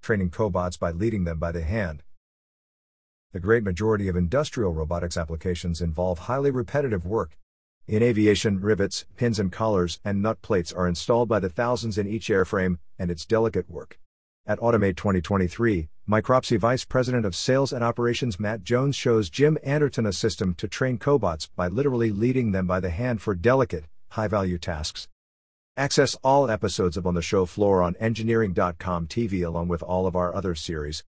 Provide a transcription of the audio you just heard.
training cobots by leading them by the hand. The great majority of industrial robotics applications involve highly repetitive work. In aviation, rivets, pins and collars, and nut plates are installed by the thousands in each airframe, and it's delicate work. At Automate 2023, Micropsy Vice President of Sales and Operations Matt Jones shows Jim Anderton a system to train cobots by literally leading them by the hand for delicate, high-value tasks. Access all episodes of On the Show Floor on Engineering.com TV along with all of our other series,